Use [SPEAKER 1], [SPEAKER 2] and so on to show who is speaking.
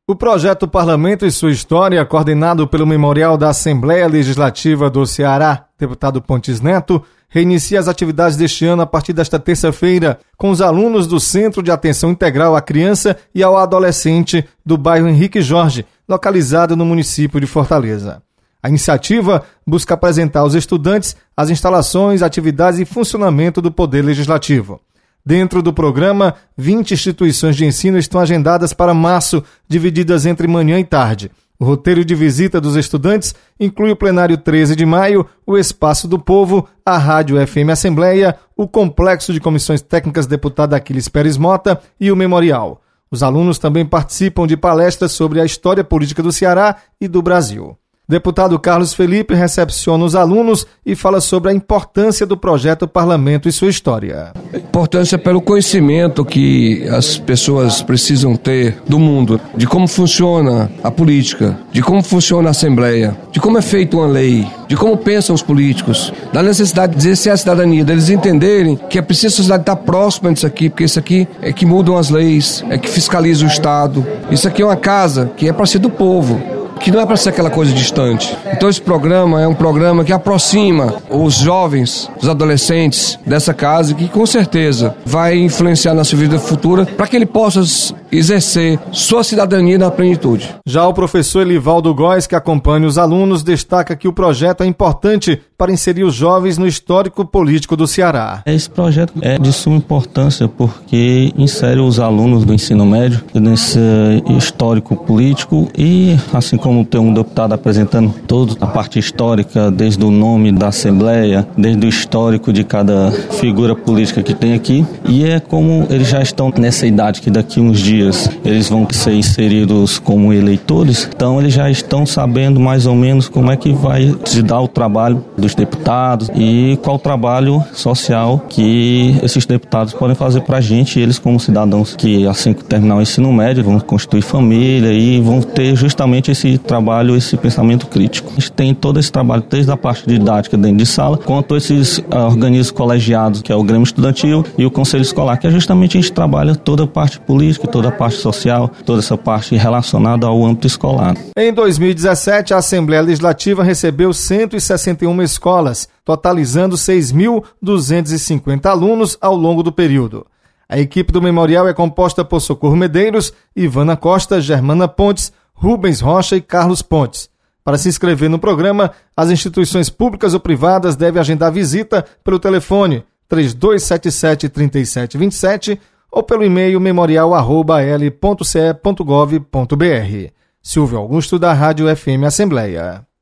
[SPEAKER 1] O projeto Parlamento e Sua História, coordenado pelo Memorial da Assembleia Legislativa do Ceará, deputado Pontes Neto, reinicia as atividades deste ano a partir desta terça-feira, com os alunos do Centro de Atenção Integral à Criança e ao Adolescente do bairro Henrique Jorge, localizado no município de Fortaleza. A iniciativa busca apresentar aos estudantes as instalações, atividades e funcionamento do Poder Legislativo. Dentro do programa, 20 instituições de ensino estão agendadas para março, divididas entre manhã e tarde. O roteiro de visita dos estudantes inclui o plenário 13 de maio, o Espaço do Povo, a Rádio FM Assembleia, o Complexo de Comissões Técnicas deputado Aquiles Pérez Mota e o Memorial. Os alunos também participam de palestras sobre a história política do Ceará e do Brasil. Deputado Carlos Felipe recepciona os alunos e fala sobre a importância do projeto Parlamento e Sua História.
[SPEAKER 2] Importância pelo conhecimento que as pessoas precisam ter do mundo, de como funciona a política, de como funciona a Assembleia, de como é feita uma lei, de como pensam os políticos, da necessidade de exercer a cidadania, deles entenderem que é preciso a sociedade estar próxima disso aqui, porque isso aqui é que mudam as leis, é que fiscaliza o Estado. Isso aqui é uma casa que é para ser do povo, que não é para ser aquela coisa distante. Então esse programa é um programa que aproxima os jovens, os adolescentes dessa casa e que com certeza vai influenciar na sua vida futura para que ele possa exercer sua cidadania na plenitude.
[SPEAKER 1] Já o professor Elivaldo Góes, que acompanha os alunos, destaca que o projeto é importante para inserir os jovens no histórico político do Ceará.
[SPEAKER 3] Esse projeto é de suma importância porque insere os alunos do ensino médio nesse histórico político e, assim como tem um deputado apresentando toda a parte histórica, desde o nome da Assembleia, desde o histórico de cada figura política que tem aqui, e é como eles já estão nessa idade que daqui uns dias eles vão ser inseridos como eleitores, então eles já estão sabendo mais ou menos como é que vai se dar o trabalho dos deputados e qual o trabalho social que esses deputados podem fazer para a gente, eles como cidadãos que assim que terminar o ensino médio vão constituir família e vão ter justamente esse trabalho, esse pensamento crítico. A gente tem todo esse trabalho desde a parte didática dentro de sala, quanto esses organismos colegiados, que é o Grêmio Estudantil e o Conselho Escolar, que é justamente a gente trabalha toda a parte política, toda a parte social, toda essa parte relacionada ao âmbito escolar.
[SPEAKER 1] Em 2017, a Assembleia Legislativa recebeu 161 escolas, totalizando 6.250 alunos ao longo do período. A equipe do Memorial é composta por Socorro Medeiros, Ivana Costa, Germana Pontes, Rubens Rocha e Carlos Pontes. Para se inscrever no programa, as instituições públicas ou privadas devem agendar visita pelo telefone 3277-3727 ou pelo e-mail memorial@l.ce.gov.br. Silvio Augusto, da Rádio FM Assembleia.